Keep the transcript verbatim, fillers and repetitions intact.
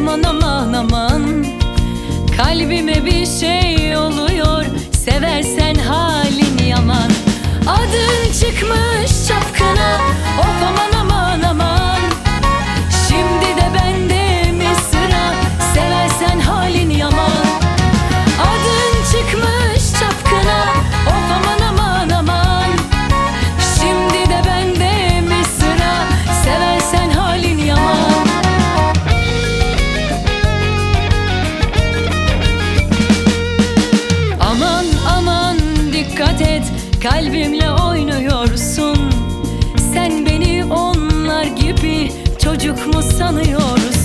aman aman aman. Kalbime bir şey oluyor, seversen halin yaman. Adın çıkmış çapkına, of aman aman aman. Şimdi de bende mi sıra, seversen halin yaman. Adın çıkmış çapkına, of aman aman aman. Şimdi de bende mi sıra, seversen halin yaman. Aman aman dikkat et, kalbimle oynuyorsun. Sen beni onlar gibi çocuk mu sanıyorsun?